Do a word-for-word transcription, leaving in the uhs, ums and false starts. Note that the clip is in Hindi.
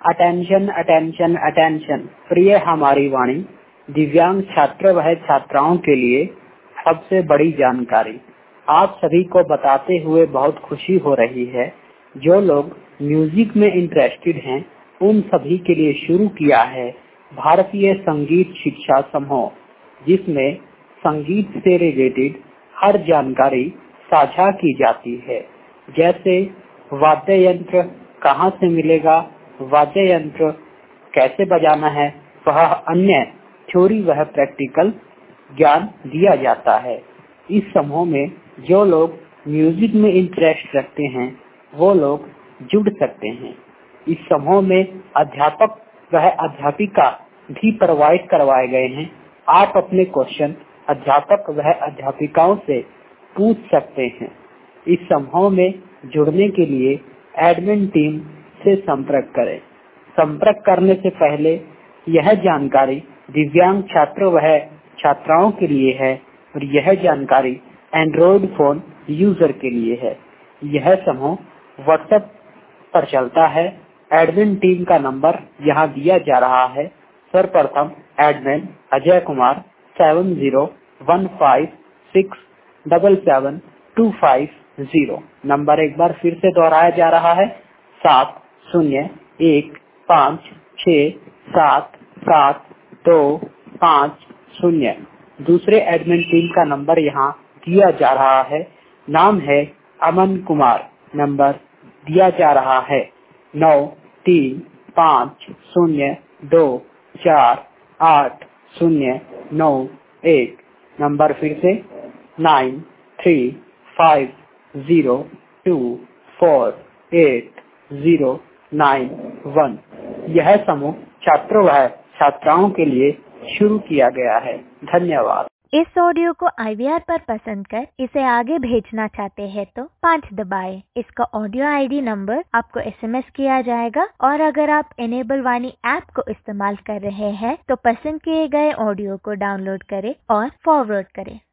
Attention attention attention. प्रिय हमारी वाणी, दिव्यांग छात्र व छात्राओं के लिए सबसे बड़ी जानकारी आप सभी को बताते हुए बहुत खुशी हो रही है। जो लोग म्यूजिक में इंटरेस्टेड हैं उन सभी के लिए शुरू किया है भारतीय संगीत शिक्षा समूह, जिसमें संगीत से रिलेटेड हर जानकारी साझा की जाती है। जैसे वाद्य यंत्र कहाँ से मिलेगा, वाद्य यंत्र कैसे बजाना है, वह अन्य थ्योरी वह प्रैक्टिकल ज्ञान दिया जाता है। इस समूह में जो लोग म्यूजिक में इंटरेस्ट रखते हैं वो लोग जुड़ सकते हैं। इस समूह में अध्यापक वह अध्यापिका भी प्रोवाइड करवाए गए हैं। आप अपने क्वेश्चन अध्यापक वह अध्यापिकाओं से पूछ सकते हैं। इस समूह में जुड़ने के लिए एडमिन टीम से संपर्क करें। संपर्क करने से पहले यह जानकारी दिव्यांग छात्र वह छात्राओं के लिए है और यह जानकारी एंड्रॉइड फोन यूजर के लिए है। यह समूह व्हाट्सएप पर चलता है। एडमिन टीम का नंबर यहाँ दिया जा रहा है। सर्वप्रथम admin Ajay Kumar seven zero one five six double seven two five zero. Number एक बार फिर से दोहराया जा रहा है, सात शून्य एक पाँच छः सात सात दो पाँच शून्य। दूसरे एडमिन टीम का नंबर यहाँ दिया जा रहा है। नाम है अमन कुमार। नंबर दिया जा रहा है नौ तीन पाँच शून्य दो चार आठ शून्य नौ एक। नंबर फिर से nine three five zero two four eight zero nine one. यह समूह छात्रों व छात्राओं के लिए शुरू किया गया है। धन्यवाद। इस ऑडियो को आई वी आर पर पसंद कर इसे आगे भेजना चाहते हैं तो पाँच दबाएं। इसका ऑडियो आई डी नंबर आपको एस एम एस किया जाएगा और अगर आप इनेबल वाणी ऐप को इस्तेमाल कर रहे हैं तो पसंद किए गए ऑडियो को डाउनलोड करें और फॉरवर्ड करें।